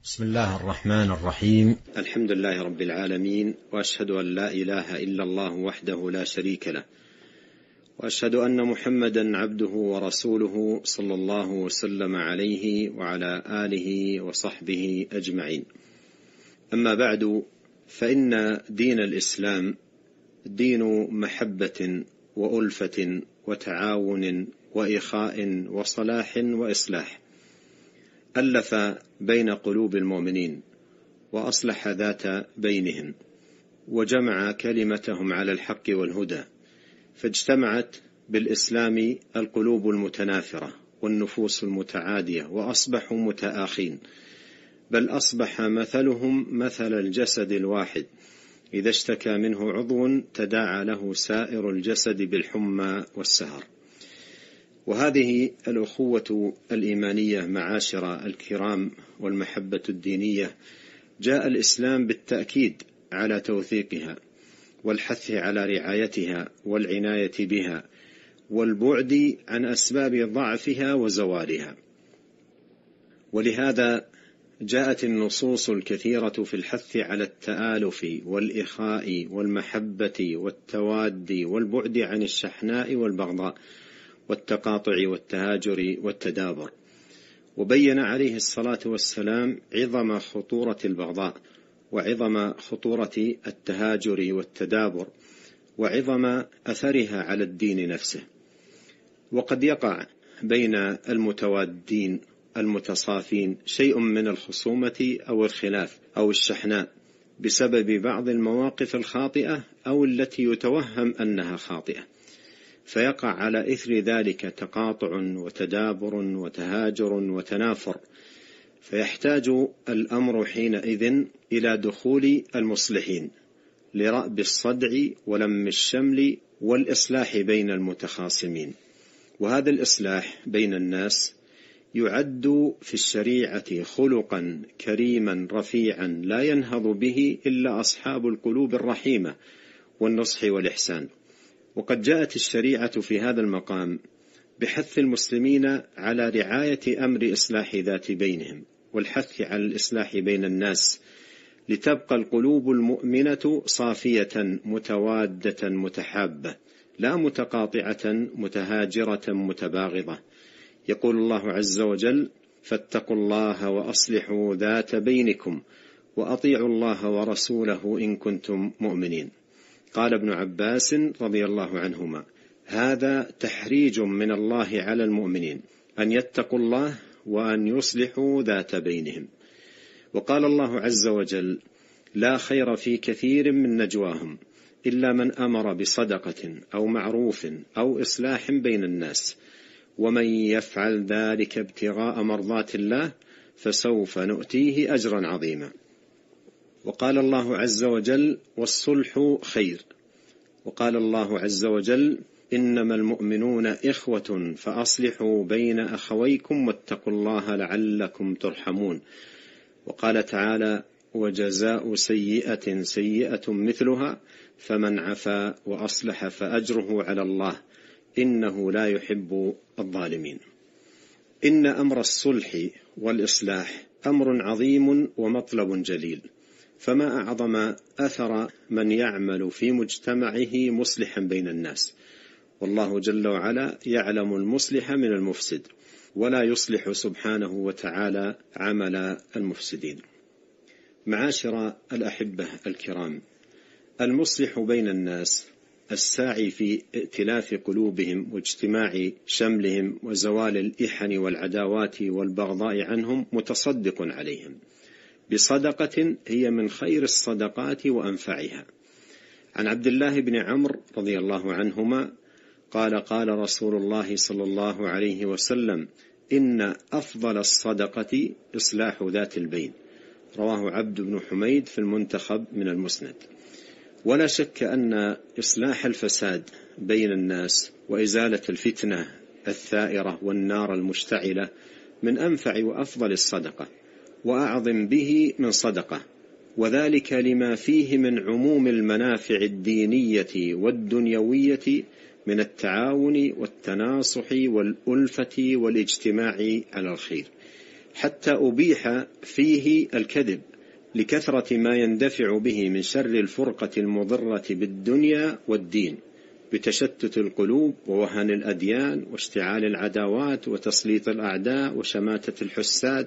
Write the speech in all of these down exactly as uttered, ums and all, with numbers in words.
بسم الله الرحمن الرحيم. الحمد لله رب العالمين، وأشهد أن لا إله إلا الله وحده لا شريك له، وأشهد أن محمدا عبده ورسوله صلى الله وسلم عليه وعلى آله وصحبه أجمعين. أما بعد، فإن دين الإسلام دين محبة وألفة وتعاون وإخاء وصلاح وإصلاح، ألف بين قلوب المؤمنين وأصلح ذات بينهم، وجمع كلمتهم على الحق والهدى، فاجتمعت بالإسلام القلوب المتنافرة والنفوس المتعادية، وأصبحوا متآخين، بل أصبح مثلهم مثل الجسد الواحد، إذا اشتكى منه عضو تداعى له سائر الجسد بالحمى والسهر. وهذه الأخوة الإيمانية معاشر الكرام والمحبة الدينية، جاء الإسلام بالتأكيد على توثيقها والحث على رعايتها والعناية بها والبعد عن أسباب ضعفها وزوالها. ولهذا جاءت النصوص الكثيرة في الحث على التآلف والإخاء والمحبة والتواد والبعد عن الشحناء والبغضاء والتقاطع والتهاجر والتدابر. وبين عليه الصلاة والسلام عظم خطورة البغضاء، وعظم خطورة التهاجر والتدابر، وعظم أثرها على الدين نفسه. وقد يقع بين المتوادين المتصافين شيء من الخصومة أو الخلاف أو الشحناء بسبب بعض المواقف الخاطئة أو التي يتوهم أنها خاطئة، فيقع على إثر ذلك تقاطع وتدابر وتهاجر وتنافر، فيحتاج الأمر حينئذ إلى دخول المصلحين لرأب الصدع ولم الشمل والإصلاح بين المتخاصمين. وهذا الإصلاح بين الناس يعد في الشريعة خلقا كريما رفيعا لا ينهض به إلا أصحاب القلوب الرحيمة والنصح والإحسان. وقد جاءت الشريعة في هذا المقام بحث المسلمين على رعاية أمر إصلاح ذات بينهم، والحث على الإصلاح بين الناس، لتبقى القلوب المؤمنة صافية متوادة متحابة، لا متقاطعة متهاجرة متباغضة. يقول الله عز وجل: فاتقوا الله وأصلحوا ذات بينكم وأطيعوا الله ورسوله إن كنتم مؤمنين. قال ابن عباس رضي الله عنهما: هذا تحريج من الله على المؤمنين أن يتقوا الله وأن يصلحوا ذات بينهم. وقال الله عز وجل: لا خير في كثير من نجواهم إلا من أمر بصدقة أو معروف أو إصلاح بين الناس، ومن يفعل ذلك ابتغاء مرضات الله فسوف نؤتيه أجرا عظيما. وقال الله عز وجل: والصلح خير. وقال الله عز وجل: إنما المؤمنون إخوة فأصلحوا بين أخويكم واتقوا الله لعلكم ترحمون. وقال تعالى: وجزاء سيئة سيئة مثلها فمن عفا وأصلح فأجره على الله إنه لا يحب الظالمين. إن أمر الصلح والإصلاح أمر عظيم ومطلب جليل، فما أعظم أثر من يعمل في مجتمعه مصلحا بين الناس، والله جل وعلا يعلم المصلح من المفسد، ولا يصلح سبحانه وتعالى عمل المفسدين. معاشر الأحبة الكرام، المصلح بين الناس الساعي في ائتلاف قلوبهم واجتماع شملهم وزوال الإحن والعداوات والبغضاء عنهم متصدق عليهم بصدقة هي من خير الصدقات وأنفعها. عن عبد الله بن عمرو رضي الله عنهما قال: قال رسول الله صلى الله عليه وسلم: إن أفضل الصدقة إصلاح ذات البين. رواه عبد بن حميد في المنتخب من المسند. ولا شك أن إصلاح الفساد بين الناس وإزالة الفتنة الثائرة والنار المشتعلة من أنفع وأفضل الصدقة، وأعظم به من صدقة، وذلك لما فيه من عموم المنافع الدينية والدنيوية من التعاون والتناصح والألفة والاجتماع على الخير. حتى أبيح فيه الكذب لكثرة ما يندفع به من شر الفرقة المضرة بالدنيا والدين، بتشتت القلوب ووهن الأديان واشتعال العداوات وتسليط الأعداء وشماتة الحساد.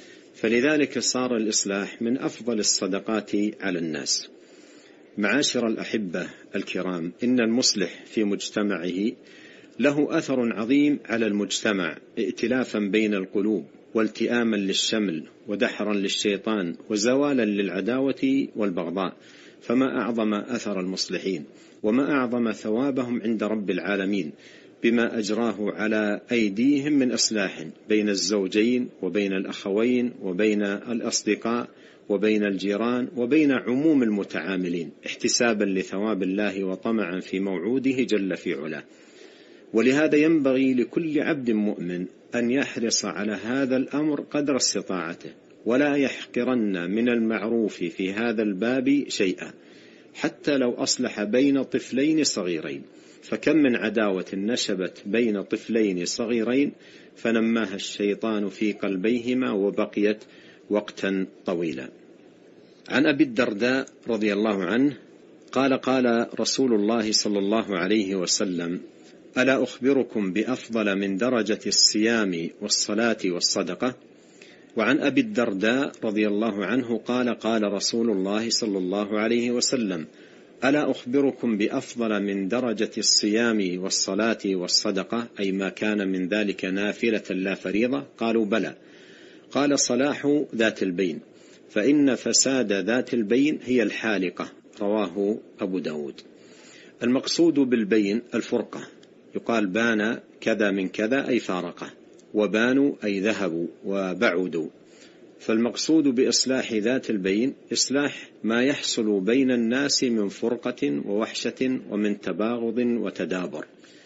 فلذلك صار الإصلاح من أفضل الصدقات على الناس. معاشر الأحبة الكرام، إن المصلح في مجتمعه له أثر عظيم على المجتمع، ائتلافا بين القلوب والتئاما للشمل ودحرا للشيطان وزوالا للعداوة والبغضاء. فما أعظم أثر المصلحين وما أعظم ثوابهم عند رب العالمين بما أجراه على أيديهم من إصلاح بين الزوجين وبين الأخوين وبين الأصدقاء وبين الجيران وبين عموم المتعاملين، احتسابا لثواب الله وطمعا في موعوده جل في علاه. ولهذا ينبغي لكل عبد مؤمن أن يحرص على هذا الأمر قدر استطاعته، ولا يحقرن من المعروف في هذا الباب شيئا، حتى لو أصلح بين طفلين صغيرين. فكم من عداوة نشبت بين طفلين صغيرين فنماها الشيطان في قلبيهما وبقيت وقتا طويلا. عن أبي الدرداء رضي الله عنه قال: قال رسول الله صلى الله عليه وسلم: ألا أخبركم بأفضل من درجة الصيام والصلاة والصدقة؟ وعن أبي الدرداء رضي الله عنه قال: قال رسول الله صلى الله عليه وسلم: ألا أخبركم بأفضل من درجة الصيام والصلاة والصدقة، أي ما كان من ذلك نافلة لا فريضة؟ قالوا: بلى. قال: صلاح ذات البين، فإن فساد ذات البين هي الحالقة. رواه أبو داود. المقصود بالبين الفرقة، يقال بان كذا من كذا أي فارقة، وبانوا أي ذهبوا وبعدوا. فالمقصود بإصلاح ذات البين إصلاح ما يحصل بين الناس من فرقة ووحشة ومن تباغض وتدابر،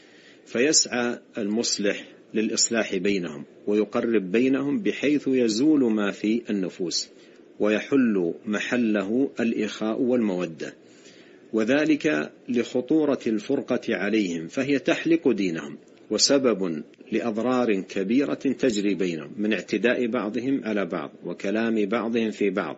فيسعى المصلح للإصلاح بينهم ويقرب بينهم بحيث يزول ما في النفوس ويحل محله الإخاء والمودة، وذلك لخطورة الفرقة عليهم، فهي تحلق دينهم وسبب لأضرار كبيرة تجري بينهم من اعتداء بعضهم على بعض وكلام بعضهم في بعض.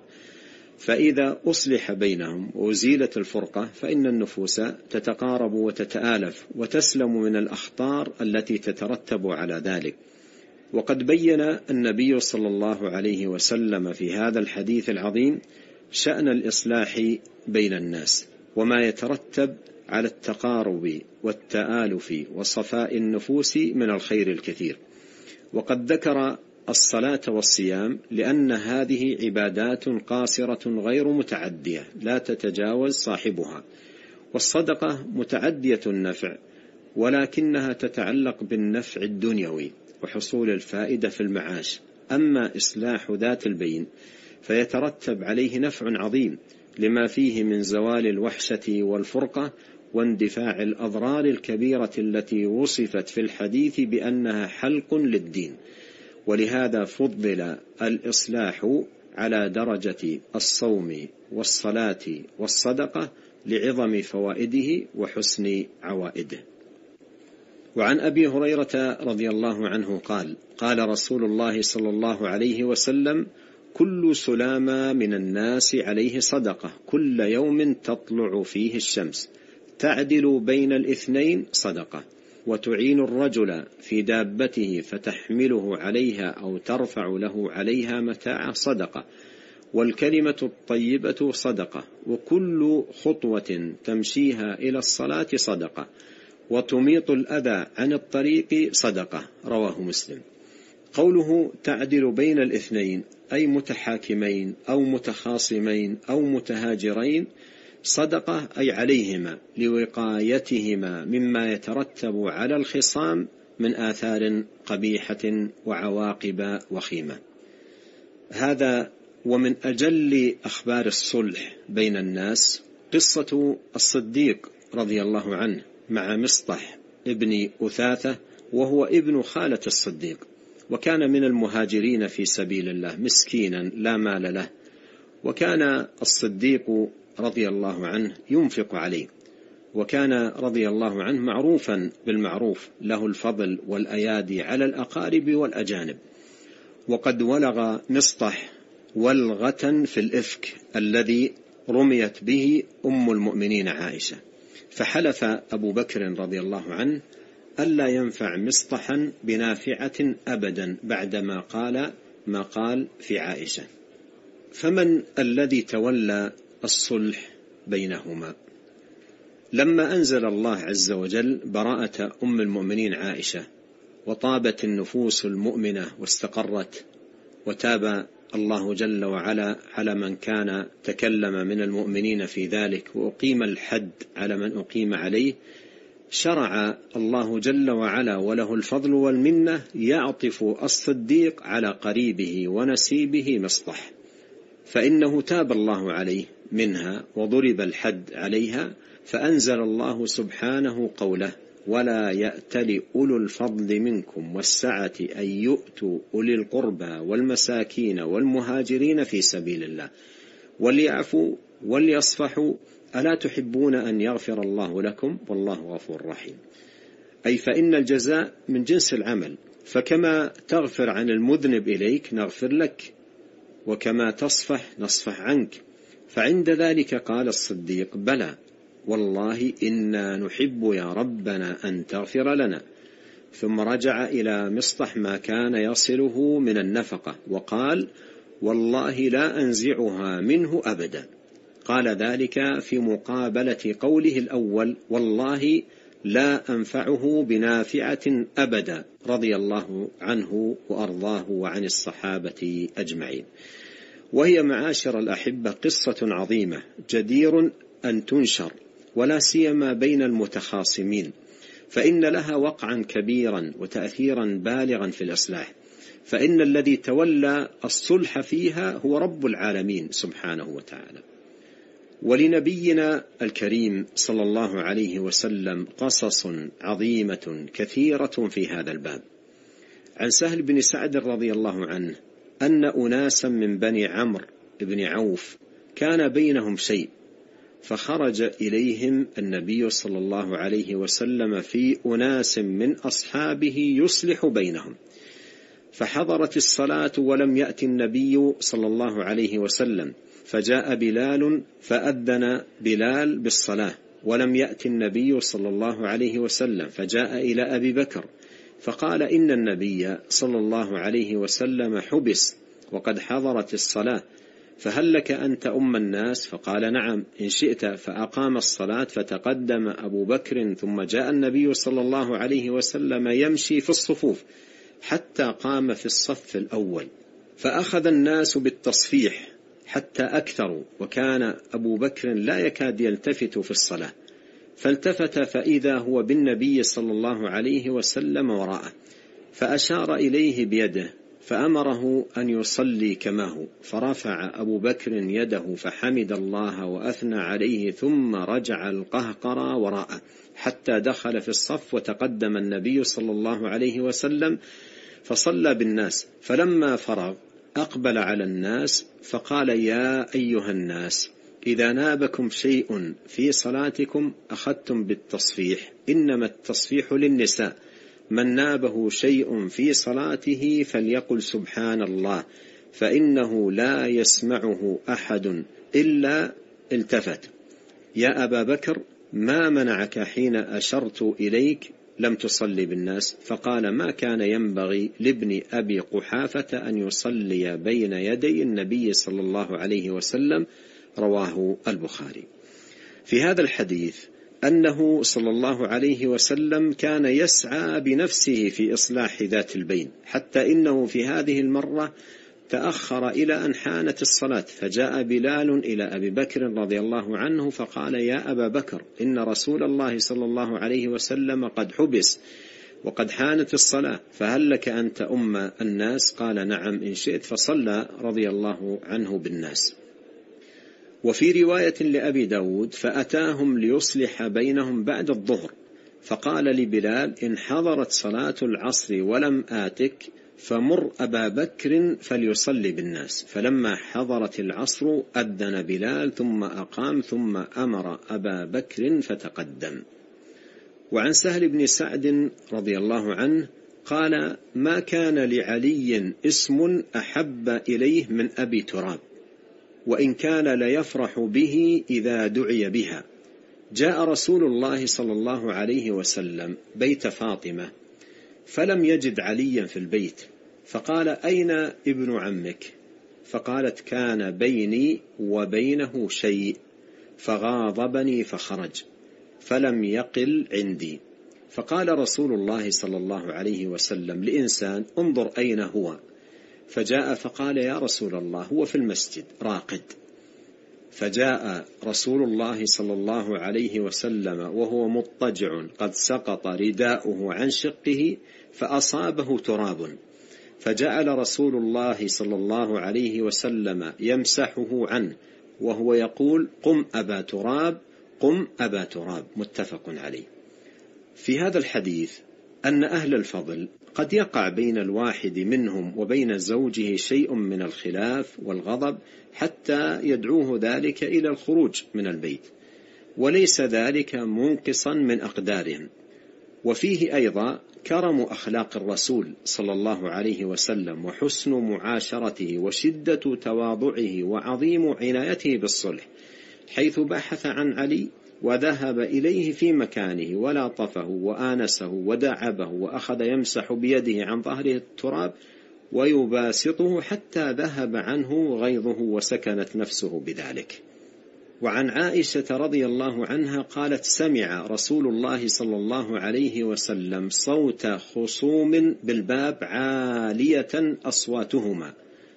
فإذا أصلح بينهم وأزيلت الفرقة فإن النفوس تتقارب وتتآلف وتسلم من الأخطار التي تترتب على ذلك. وقد بين النبي صلى الله عليه وسلم في هذا الحديث العظيم شأن الإصلاح بين الناس وما يترتب على التقارب والتآلف وصفاء النفوس من الخير الكثير. وقد ذكر الصلاة والصيام لأن هذه عبادات قاصرة غير متعدية لا تتجاوز صاحبها، والصدقة متعدية النفع ولكنها تتعلق بالنفع الدنيوي وحصول الفائدة في المعاش. أما إصلاح ذات البين فيترتب عليه نفع عظيم لما فيه من زوال الوحشة والفرقة واندفاع الأضرار الكبيرة التي وصفت في الحديث بأنها حلق للدين. ولهذا فضل الإصلاح على درجة الصوم والصلاة والصدقة لعظم فوائده وحسن عوائده. وعن أبي هريرة رضي الله عنه قال: قال رسول الله صلى الله عليه وسلم: كل سلامة من الناس عليه صدقة كل يوم تطلع فيه الشمس، تعدل بين الاثنين صدقة، وتعين الرجل في دابته فتحمله عليها أو ترفع له عليها متاع صدقة، والكلمة الطيبة صدقة، وكل خطوة تمشيها إلى الصلاة صدقة، وتميط الأذى عن الطريق صدقة. رواه مسلم. قوله تعدل بين الاثنين أي متحاكمين أو متخاصمين أو متهاجرين، صدقة أي عليهما لوقايتهما مما يترتب على الخصام من آثار قبيحة وعواقب وخيمة. هذا ومن أجل أخبار الصلح بين الناس قصة الصديق رضي الله عنه مع مصطح ابن أثاثة، وهو ابن خالة الصديق، وكان من المهاجرين في سبيل الله مسكينا لا مال له، وكان الصديق رضي الله عنه ينفق عليه، وكان رضي الله عنه معروفا بالمعروف، له الفضل والأيادي على الأقارب والأجانب. وقد ولغ مصطح ولغة في الإفك الذي رميت به أم المؤمنين عائشة، فحلف أبو بكر رضي الله عنه ألا ينفع مصطحا بنافعة أبدا بعدما قال ما قال في عائشة. فمن الذي تولى الصلح بينهما؟ لما أنزل الله عز وجل براءة أم المؤمنين عائشة وطابت النفوس المؤمنة واستقرت، وتاب الله جل وعلا على من كان تكلم من المؤمنين في ذلك، وأقيم الحد على من أقيم عليه، شرع الله جل وعلا وله الفضل والمنة يعطف الصديق على قريبه ونسيبه مصطح، فإنه تاب الله عليه منها وضرب الحد عليها، فأنزل الله سبحانه قوله: ولا يأتل أولو الفضل منكم والسعة أن يؤتوا أولي القربى والمساكين والمهاجرين في سبيل الله وليعفوا وليصفحوا ألا تحبون أن يغفر الله لكم والله غفور رحيم. أي فإن الجزاء من جنس العمل، فكما تغفر عن المذنب إليك نغفر لك، وكما تصفح نصفح عنك. فعند ذلك قال الصديق: بلى والله إنا نحب يا ربنا أن تغفر لنا. ثم رجع إلى مصطح ما كان يصله من النفقة وقال: والله لا أنزعها منه أبدا. قال ذلك في مقابلة قوله الأول: والله لا أنفعه بنافعة أبدا، رضي الله عنه وأرضاه وعن الصحابة أجمعين. وهي معاشر الأحبة قصة عظيمة جدير أن تنشر، ولا سيما بين المتخاصمين، فإن لها وقعا كبيرا وتأثيرا بالغا في الإصلاح، فإن الذي تولى الصلح فيها هو رب العالمين سبحانه وتعالى. ولنبينا الكريم صلى الله عليه وسلم قصص عظيمة كثيرة في هذا الباب. عن سهل بن سعد رضي الله عنه أن أناسا من بني عمرو بن عوف كان بينهم شيء، فخرج إليهم النبي صلى الله عليه وسلم في أناس من أصحابه يصلح بينهم، فحضرت الصلاة ولم يأتي النبي صلى الله عليه وسلم، فجاء بلال فأذن بلال بالصلاة ولم يأتي النبي صلى الله عليه وسلم، فجاء إلى أبي بكر فقال: إن النبي صلى الله عليه وسلم حبس وقد حضرت الصلاة، فهل لك أن تؤم الناس؟ فقال: نعم إن شئت. فأقام الصلاة، فتقدم أبو بكر، ثم جاء النبي صلى الله عليه وسلم يمشي في الصفوف حتى قام في الصف الأول، فأخذ الناس بالتصفيح حتى أكثروا، وكان أبو بكر لا يكاد يلتفت في الصلاة، فالتفت فإذا هو بالنبي صلى الله عليه وسلم وراءه، فأشار إليه بيده فأمره أن يصلي كما هو، فرفع أبو بكر يده فحمد الله وأثنى عليه، ثم رجع القهقرى وراءه حتى دخل في الصف، وتقدم النبي صلى الله عليه وسلم فصلى بالناس، فلما فرغ أقبل على الناس فقال: يا أيها الناس، إذا نابكم شيء في صلاتكم أخذتم بالتصفيح، إنما التصفيح للنساء، من نابه شيء في صلاته فليقل سبحان الله، فإنه لا يسمعه أحد إلا التفت. يا أبا بكر، ما منعك حين أشرت إليك لم تصلي بالناس؟ فقال: ما كان ينبغي لابن أبي قحافة أن يصلي بين يدي النبي صلى الله عليه وسلم. رواه البخاري. في هذا الحديث أنه صلى الله عليه وسلم كان يسعى بنفسه في إصلاح ذات البين، حتى إنه في هذه المرة تأخر إلى أن حانت الصلاة، فجاء بلال إلى أبي بكر رضي الله عنه فقال: يا أبا بكر، إن رسول الله صلى الله عليه وسلم قد حبس وقد حانت الصلاة، فهل لك أن تؤم الناس؟ قال: نعم إن شئت، فصلى رضي الله عنه بالناس. وفي رواية لأبي داود: فأتاهم ليصلح بينهم بعد الظهر، فقال لبلال: إن حضرت صلاة العصر ولم آتك فمر أبا بكر فليصلي بالناس. فلما حضرت العصر أذن بلال ثم أقام، ثم أمر أبا بكر فتقدم. وعن سهل بن سعد رضي الله عنه قال: ما كان لعلي اسم أحب إليه من أبي تراب، وإن كان ليفرح به إذا دعي بها. جاء رسول الله صلى الله عليه وسلم بيت فاطمة فلم يجد عليا في البيت، فقال: أين ابن عمك؟ فقالت: كان بيني وبينه شيء فغاضبني فخرج فلم يقل عندي. فقال رسول الله صلى الله عليه وسلم لإنسان: انظر أين هو. فجاء فقال: يا رسول الله هو في المسجد راقد. فجاء رسول الله صلى الله عليه وسلم وهو مضطجع قد سقط رداؤه عن شقه فأصابه تراب، فجعل رسول الله صلى الله عليه وسلم يمسحه عنه وهو يقول: قم أبا تراب، قم أبا تراب، متفق عليه. في هذا الحديث أن أهل الفضل قد يقع بين الواحد منهم وبين زوجه شيء من الخلاف والغضب حتى يدعوه ذلك إلى الخروج من البيت، وليس ذلك منقصا من أقدارهم. وفيه أيضا كرم أخلاق الرسول صلى الله عليه وسلم وحسن معاشرته وشدة تواضعه وعظيم عنايته بالصلح، حيث بحث عن علي وذهب إليه في مكانه ولاطفه وآنسه ودعبه وأخذ يمسح بيده عن ظهره التراب ويباسطه حتى ذهب عنه غيظه وسكنت نفسه بذلك. وعن عائشة رضي الله عنها قالت: سمع رسول الله صلى الله عليه وسلم صوت خصوم بالباب عالية أصواتهما،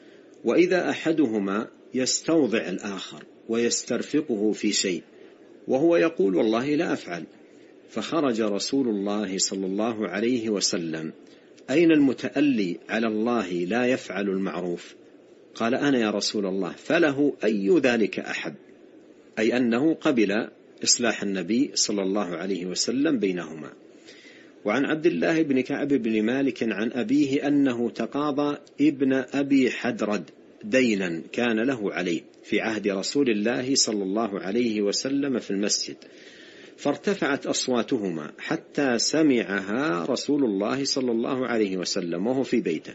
وإذا أحدهما يستوضع الآخر ويسترفقه في شيء وهو يقول: والله لا أفعل. فخرج رسول الله صلى الله عليه وسلم: أين المتألي على الله لا يفعل المعروف؟ قال: أنا يا رسول الله. فله أي ذلك أحب، أي أنه قبل إصلاح النبي صلى الله عليه وسلم بينهما. وعن عبد الله بن كعب بن مالك عن أبيه أنه تقاضى ابن أبي حدرد دينا كان له عليه في عهد رسول الله صلى الله عليه وسلم في المسجد، فارتفعت أصواتهما حتى سمعها رسول الله صلى الله عليه وسلم وهو في بيته،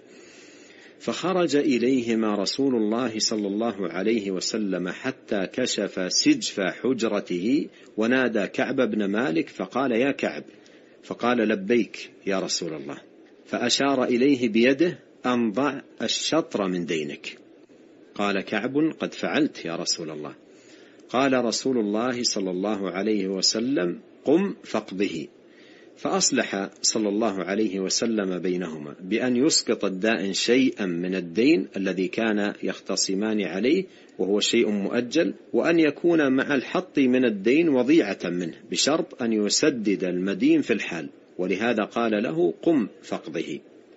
فخرج إليهما رسول الله صلى الله عليه وسلم حتى كشف سجف حجرته ونادى كعب بن مالك فقال: يا كعب. فقال: لبيك يا رسول الله. فأشار إليه بيده: أن ضع الشطر من دينك. قال كعب: قد فعلت يا رسول الله. قال رسول الله صلى الله عليه وسلم: قم فاقضه. فأصلح صلى الله عليه وسلم بينهما بأن يسقط الدائن شيئا من الدين الذي كان يختصمان عليه وهو شيء مؤجل، وأن يكون مع الحط من الدين وضيعة منه بشرط أن يسدد المدين في الحال، ولهذا قال له: قم فاقضه.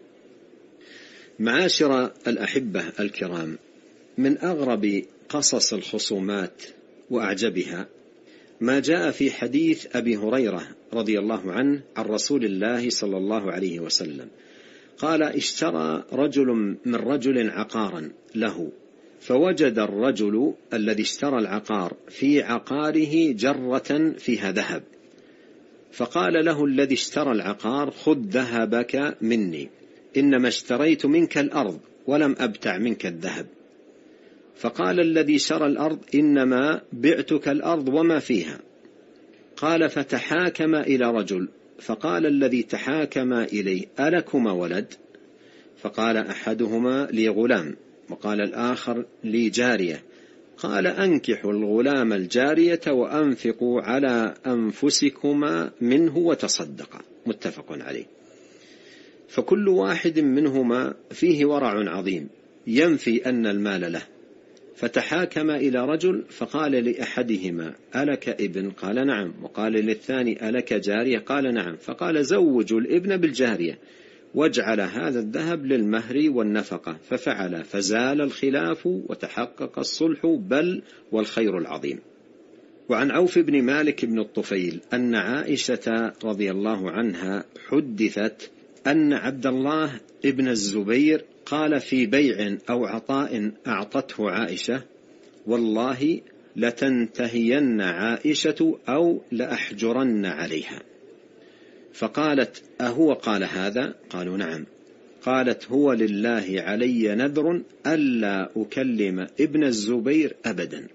معاشر الأحبة الكرام، من أغرب قصص الخصومات وأعجبها ما جاء في حديث أبي هريرة رضي الله عنه عن رسول الله صلى الله عليه وسلم قال: اشترى رجل من رجل عقارا له، فوجد الرجل الذي اشترى العقار في عقاره جرة فيها ذهب، فقال له الذي اشترى العقار: خذ ذهبك مني، إنما اشتريت منك الأرض ولم أبتع منك الذهب. فقال الذي شرى الأرض: إنما بعتك الأرض وما فيها. قال: فتحاكم إلى رجل، فقال الذي تحاكم إليه: ألكما ولد؟ فقال أحدهما: لي غلام، وقال الآخر: لي جارية. قال: أنكحوا الغلام الجارية وأنفقوا على أنفسكما منه وتصدقا، متفق عليه. فكل واحد منهما فيه ورع عظيم ينفي أن المال له. فتحاكم إلى رجل فقال لأحدهما: ألك ابن؟ قال: نعم. وقال للثاني: ألك جارية؟ قال: نعم. فقال: زوجوا الابن بالجارية واجعل هذا الذهب للمهر والنفقة. ففعل، فزال الخلاف وتحقق الصلح، بل والخير العظيم. وعن عوف بن مالك بن الطفيل أن عائشة رضي الله عنها حدثت أن عبد الله ابن الزبير قال في بيع أو عطاء أعطته عائشة: والله لتنتهين عائشة أو لأحجرن عليها. فقالت: أهو قال هذا؟ قالوا: نعم. قالت: هو لله علي نذر ألا أكلم ابن الزبير أبدا.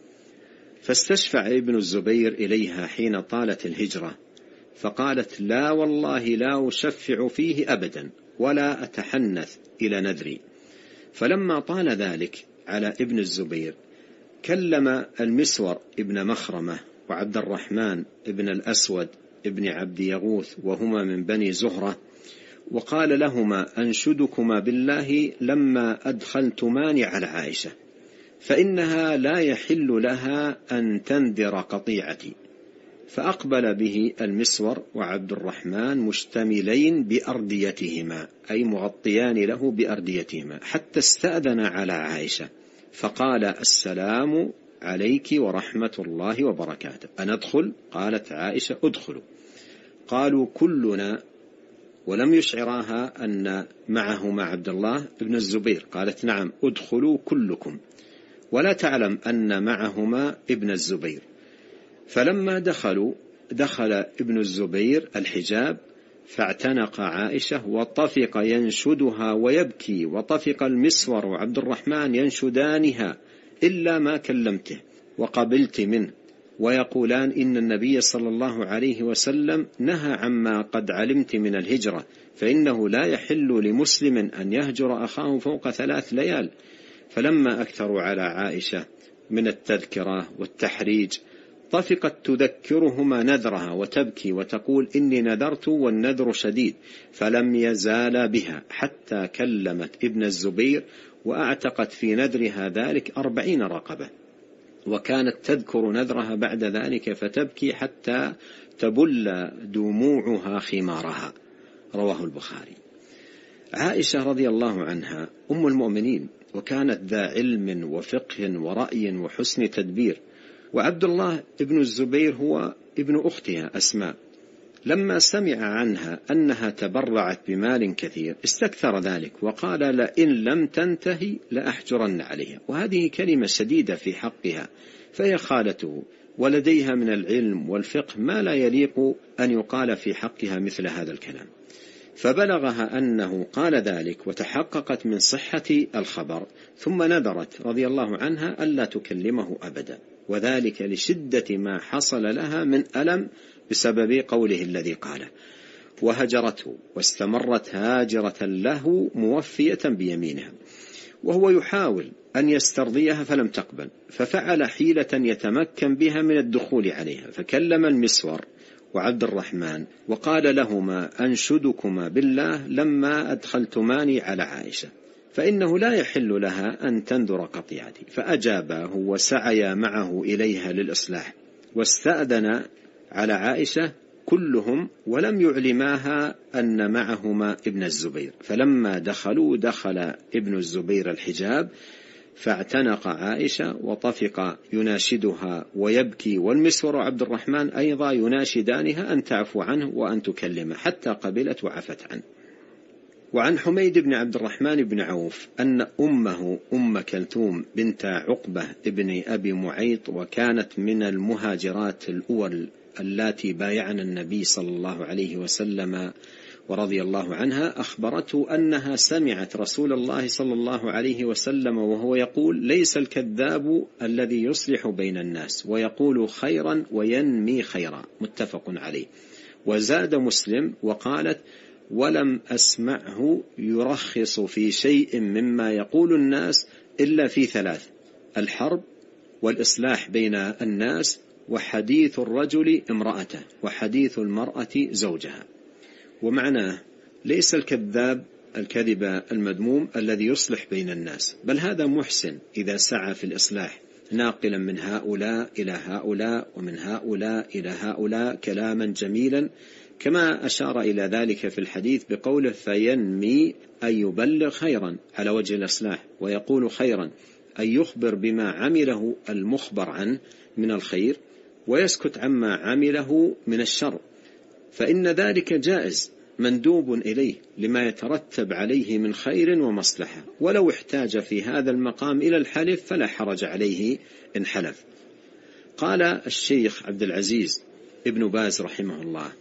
فاستشفع ابن الزبير إليها حين طالت الهجرة، فقالت: لا والله لا أشفع فيه أبدا ولا أتحنث إلى نذري. فلما طال ذلك على ابن الزبير كلم المسور ابن مخرمة وعبد الرحمن ابن الأسود ابن عبد يغوث وهما من بني زهرة، وقال لهما: أنشدكما بالله لما أدخلتمان على عائشة فإنها لا يحل لها أن تنذر قطيعتي. فأقبل به المسور وعبد الرحمن مشتملين بأرديتهما، أي مغطيان له بأرديتهما، حتى استأذن على عائشة فقال: السلام عليك ورحمة الله وبركاته، أندخل؟ قالت عائشة: ادخلوا. قالوا كلنا، ولم يشعراها أن معهما عبد الله بن الزبير. قالت: نعم، ادخلوا كلكم، ولا تعلم أن معهما ابن الزبير. فلما دخلوا دخل ابن الزبير الحجاب فاعتنق عائشة وطفق ينشدها ويبكي، وطفق المسور وعبد الرحمن ينشدانها إلا ما كلمته وقبلت منه، ويقولان: إن النبي صلى الله عليه وسلم نهى عما قد علمت من الهجرة، فإنه لا يحل لمسلم أن يهجر أخاه فوق ثلاث ليال. فلما أكثروا على عائشة من التذكرة والتحريج طفقت تذكرهما نذرها وتبكي وتقول: إني نذرت والنذر شديد. فلم يزال بها حتى كلمت ابن الزبير وأعتقت في نذرها ذلك أربعين رقبة، وكانت تذكر نذرها بعد ذلك فتبكي حتى تبل دموعها خمارها. رواه البخاري. عائشة رضي الله عنها أم المؤمنين، وكانت ذا علم وفقه ورأي وحسن تدبير، وعبد الله ابن الزبير هو ابن أختها أسماء. لما سمع عنها أنها تبرعت بمال كثير استكثر ذلك وقال: لئن لم تنتهي لأحجرن عليها. وهذه كلمة شديدة في حقها، فهي خالته ولديها من العلم والفقه ما لا يليق أن يقال في حقها مثل هذا الكلام. فبلغها أنه قال ذلك وتحققت من صحة الخبر، ثم نذرت رضي الله عنها ألا تكلمه أبدا، وذلك لشدة ما حصل لها من ألم بسبب قوله الذي قاله، وهجرته واستمرت هاجرة له موفية بيمينها، وهو يحاول أن يسترضيها فلم تقبل، ففعل حيلة يتمكن بها من الدخول عليها، فكلم المسور وعبد الرحمن وقال لهما: أنشدكما بالله لما أدخلتماني على عائشة فإنه لا يحل لها أن تنذر قطيعتي. فأجاباه وسعيا معه إليها للإصلاح، واستأذن على عائشة كلهم ولم يعلماها أن معهما ابن الزبير. فلما دخلوا دخل ابن الزبير الحجاب فاعتنق عائشة وطفق يناشدها ويبكي، والمسور عبد الرحمن أيضا يناشدانها أن تعفو عنه وأن تكلمه، حتى قبلت وعفت عنه. وعن حميد بن عبد الرحمن بن عوف أن أمه أم كلثوم بنت عقبة ابن أبي معيط، وكانت من المهاجرات الأول اللاتي بايعن النبي صلى الله عليه وسلم ورضي الله عنها، أخبرته أنها سمعت رسول الله صلى الله عليه وسلم وهو يقول: ليس الكذاب الذي يصلح بين الناس ويقول خيرا وينمي خيرا، متفق عليه. وزاد مسلم وقالت: ولم أسمعه يرخص في شيء مما يقول الناس إلا في ثلاث: الحرب، والإصلاح بين الناس، وحديث الرجل امرأته، وحديث المرأة زوجها. ومعناه ليس الكذاب الكذب المذموم الذي يصلح بين الناس، بل هذا محسن إذا سعى في الإصلاح، ناقلا من هؤلاء إلى هؤلاء ومن هؤلاء إلى هؤلاء كلاما جميلا، كما أشار إلى ذلك في الحديث بقوله: فينمي أن يبلغ خيرا على وجه الإصلاح، ويقول خيرا أن يخبر بما عمله المخبر عنه من الخير، ويسكت عما عمله من الشر، فإن ذلك جائز مندوب إليه لما يترتب عليه من خير ومصلحة، ولو احتاج في هذا المقام إلى الحلف فلا حرج عليه إن حلف. قال الشيخ عبد العزيز ابن باز رحمه الله: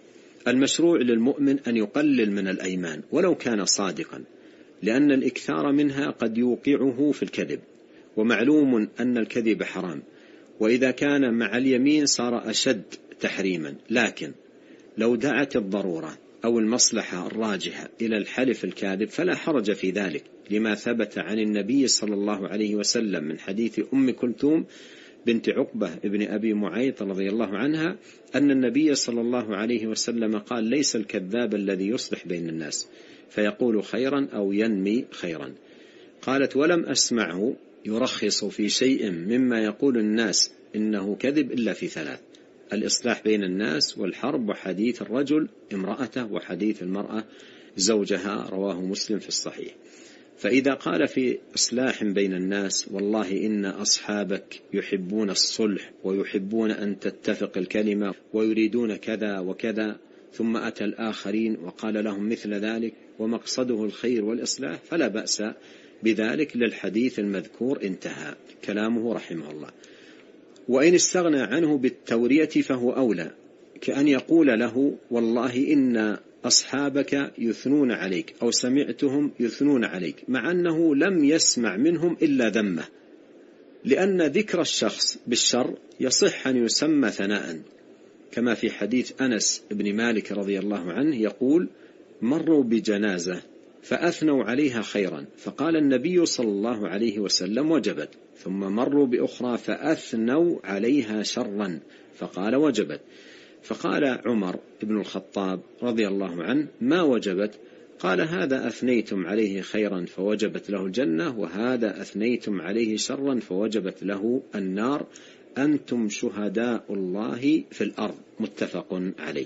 المشروع للمؤمن أن يقلل من الأيمان ولو كان صادقا، لأن الإكثار منها قد يوقعه في الكذب، ومعلوم أن الكذب حرام، وإذا كان مع اليمين صار أشد تحريما. لكن لو دعت الضرورة أو المصلحة الراجحة إلى الحلف الكاذب فلا حرج في ذلك، لما ثبت عن النبي صلى الله عليه وسلم من حديث أم كلثوم بنت عقبة ابن أبي معيط رضي الله عنها أن النبي صلى الله عليه وسلم قال: ليس الكذاب الذي يصلح بين الناس فيقول خيرا أو ينمي خيرا. قالت: ولم أسمعه يرخص في شيء مما يقول الناس إنه كذب إلا في ثلاث: الإصلاح بين الناس، والحرب، وحديث الرجل امرأته، وحديث المرأة زوجها، رواه مسلم في الصحيح. فإذا قال في إصلاح بين الناس: والله إن أصحابك يحبون الصلح ويحبون أن تتفق الكلمة ويريدون كذا وكذا، ثم أتى الآخرين وقال لهم مثل ذلك ومقصده الخير والإصلاح، فلا بأس بذلك للحديث المذكور. انتهى كلامه رحمه الله. وإن استغنى عنه بالتورية فهو أولى، كأن يقول له: والله إن أصحابك يثنون عليك، أو سمعتهم يثنون عليك، مع أنه لم يسمع منهم إلا ذمه، لأن ذكر الشخص بالشر يصح أن يسمى ثناء، كما في حديث أنس بن مالك رضي الله عنه يقول: مروا بجنازة فأثنوا عليها خيرا، فقال النبي صلى الله عليه وسلم: وجبت. ثم مروا بأخرى فأثنوا عليها شرا، فقال: وجبت. فقال عمر بن الخطاب رضي الله عنه: ما وجبت؟ قال: هذا أثنيتم عليه خيرا فوجبت له الجنة، وهذا أثنيتم عليه شرا فوجبت له النار، أنتم شهداء الله في الأرض. متفق عليه.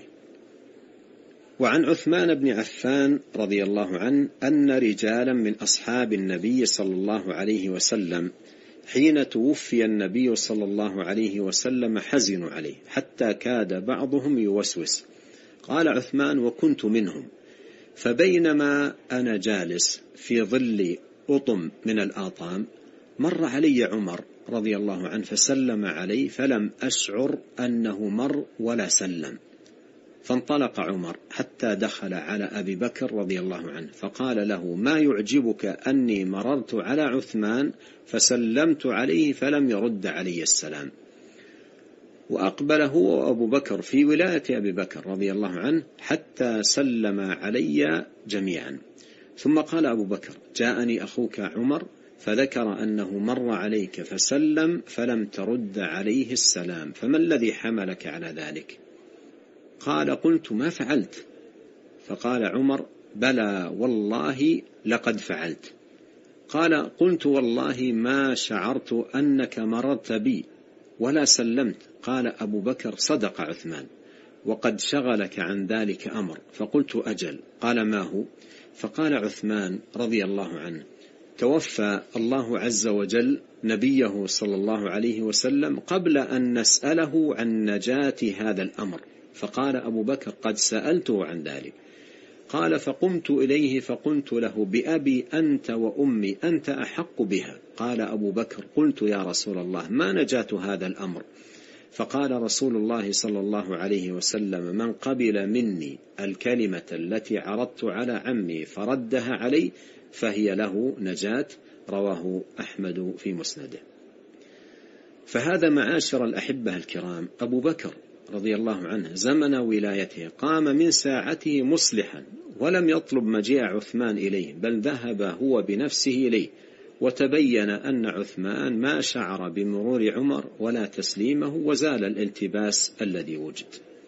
وعن عثمان بن عفان رضي الله عنه أن رجالا من أصحاب النبي صلى الله عليه وسلم حين توفي النبي صلى الله عليه وسلم حزنوا عليه حتى كاد بعضهم يوسوس. قال عثمان: وكنت منهم، فبينما أنا جالس في ظل أطم من الآطام مر علي عمر رضي الله عنه فسلم علي، فلم أشعر أنه مر ولا سلم، فانطلق عمر حتى دخل على أبي بكر رضي الله عنه فقال له: ما يعجبك أني مررت على عثمان فسلمت عليه فلم يرد علي السلام؟ وأقبل هو وأبو بكر في ولاية أبي بكر رضي الله عنه حتى سلم علي جميعا. ثم قال أبو بكر: جاءني أخوك عمر فذكر أنه مر عليك فسلم فلم ترد عليه السلام، فما الذي حملك على ذلك؟ قال: قلت: ما فعلت. فقال عمر: بلى والله لقد فعلت. قال: قلت: والله ما شعرت أنك مررت بي ولا سلمت. قال أبو بكر: صدق عثمان، وقد شغلك عن ذلك أمر. فقلت: أجل. قال: ما هو؟ فقال عثمان رضي الله عنه: توفى الله عز وجل نبيه صلى الله عليه وسلم قبل أن نسأله عن نجاة هذا الأمر. فقال أبو بكر: قد سألته عن ذلك. قال: فقمت إليه فقلت له: بأبي أنت وأمي أنت أحق بها. قال أبو بكر: قلت: يا رسول الله، ما نجاة هذا الأمر؟ فقال رسول الله صلى الله عليه وسلم: من قبل مني الكلمة التي عرضت على عمي فردها علي فهي له نجاة. رواه أحمد في مسنده. فهذا معاشر الأحبة الكرام أبو بكر رضي الله عنه زمن ولايته قام من ساعته مصلحا، ولم يطلب مجيء عثمان إليه، بل ذهب هو بنفسه إليه، وتبين أن عثمان ما شعر بمرور عمر ولا تسليمه، وزال الالتباس الذي وجد.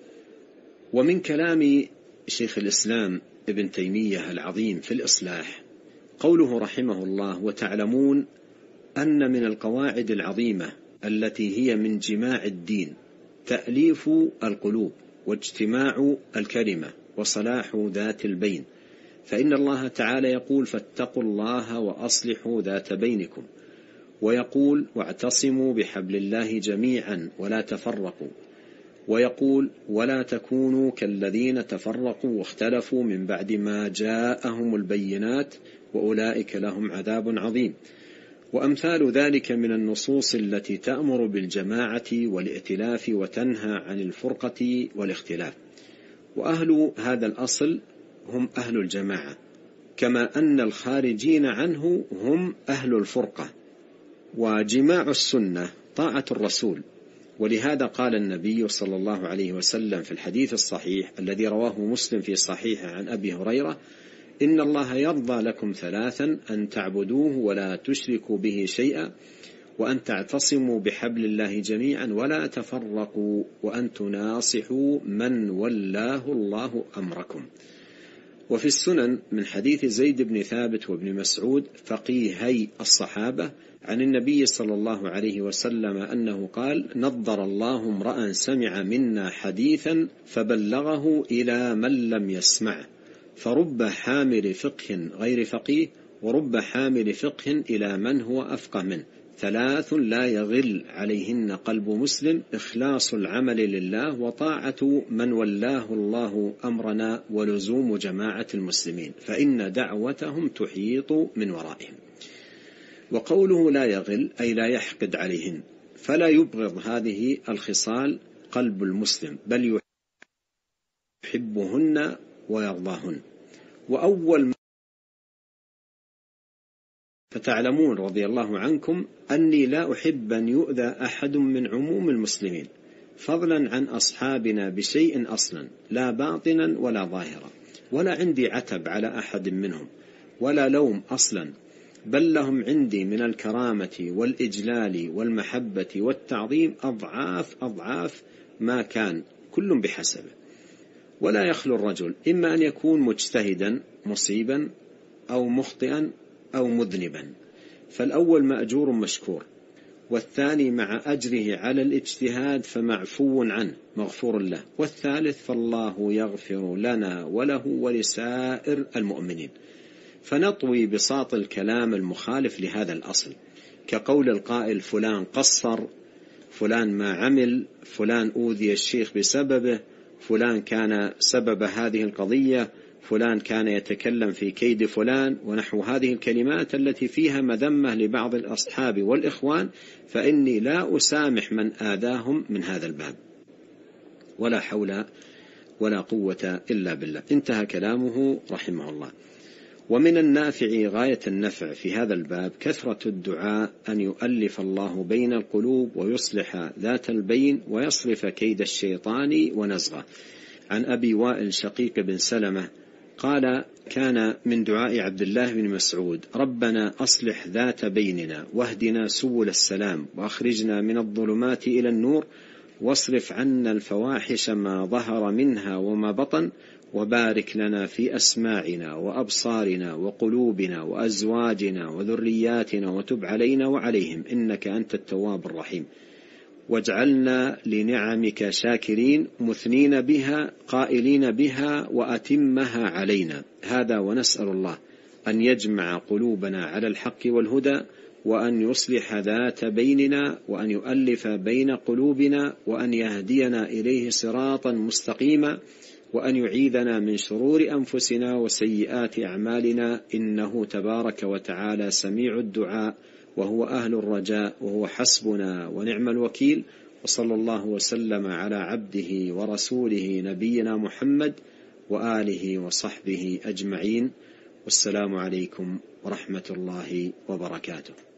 ومن كلام شيخ الإسلام ابن تيمية العظيم في الإصلاح قوله رحمه الله: وتعلمون أن من القواعد العظيمة التي هي من جماع الدين تأليف القلوب واجتماع الكلمة وصلاح ذات البين، فإن الله تعالى يقول: فاتقوا الله وأصلحوا ذات بينكم، ويقول: واعتصموا بحبل الله جميعا ولا تفرقوا، ويقول: ولا تكونوا كالذين تفرقوا واختلفوا من بعد ما جاءهم البينات وأولئك لهم عذاب عظيم. وأمثال ذلك من النصوص التي تأمر بالجماعة والائتلاف وتنهى عن الفرقة والاختلاف. وأهل هذا الأصل هم أهل الجماعة، كما أن الخارجين عنه هم أهل الفرقة. وجماع السنة طاعة الرسول، ولهذا قال النبي صلى الله عليه وسلم في الحديث الصحيح الذي رواه مسلم في صحيحه عن أبي هريرة: إن الله يرضى لكم ثلاثا: أن تعبدوه ولا تشركوا به شيئا، وأن تعتصموا بحبل الله جميعا ولا تفرقوا، وأن تناصحوا من ولاه الله أمركم. وفي السنن من حديث زيد بن ثابت وابن مسعود فقيهي الصحابة عن النبي صلى الله عليه وسلم أنه قال: نضر الله امرأ سمع منا حديثا فبلغه إلى من لم يسمعه، فرب حامل فقه غير فقيه، ورب حامل فقه إلى من هو أفقه منه. ثلاث لا يغل عليهن قلب مسلم: إخلاص العمل لله، وطاعة من ولاه الله أمرنا، ولزوم جماعة المسلمين، فإن دعوتهم تحيط من ورائهم. وقوله لا يغل أي لا يحقد عليهن، فلا يبغض هذه الخصال قلب المسلم، بل يحبهن ويرضاهن. وأول فتعلمون رضي الله عنكم أني لا أحب أن يؤذى أحد من عموم المسلمين، فضلا عن أصحابنا بشيء أصلا، لا باطنا ولا ظاهرا، ولا عندي عتب على أحد منهم ولا لوم أصلا، بل لهم عندي من الكرامة والإجلال والمحبة والتعظيم أضعاف أضعاف ما كان، كل بحسبه. ولا يخلو الرجل إما أن يكون مجتهدا مصيبا أو مخطئا أو مذنبا، فالأول مأجور مشكور، والثاني مع أجره على الاجتهاد فمعفو عنه مغفور له، والثالث فالله يغفر لنا وله ولسائر المؤمنين. فنطوي بساط الكلام المخالف لهذا الأصل، كقول القائل: فلان قصر، فلان ما عمل، فلان أوذي الشيخ بسببه، فلان كان سبب هذه القضية، فلان كان يتكلم في كيد فلان، ونحو هذه الكلمات التي فيها مذمة لبعض الأصحاب والإخوان، فإني لا أسامح من آذاهم من هذا الباب، ولا حول ولا قوة إلا بالله. انتهى كلامه رحمه الله. ومن النافع غاية النفع في هذا الباب كثرة الدعاء أن يؤلف الله بين القلوب ويصلح ذات البين ويصرف كيد الشيطان ونزغه. عن أبي وائل شقيق بن سلمة قال: كان من دعاء عبد الله بن مسعود: ربنا أصلح ذات بيننا، واهدنا سبل السلام، وأخرجنا من الظلمات إلى النور، واصرف عنا الفواحش ما ظهر منها وما بطن، وبارك لنا في أسماعنا وأبصارنا وقلوبنا وأزواجنا وذرياتنا، وتب علينا وعليهم إنك أنت التواب الرحيم، واجعلنا لنعمك شاكرين مثنين بها قائلين بها، وأتمها علينا. هذا ونسأل الله أن يجمع قلوبنا على الحق والهدى، وأن يصلح ذات بيننا، وأن يؤلف بين قلوبنا، وأن يهدينا إليه صراطا مستقيما، وأن يعيذنا من شرور أنفسنا وسيئات أعمالنا، إنه تبارك وتعالى سميع الدعاء، وهو أهل الرجاء، وهو حسبنا ونعم الوكيل. وصلى الله وسلم على عبده ورسوله نبينا محمد وآله وصحبه أجمعين، والسلام عليكم ورحمة الله وبركاته.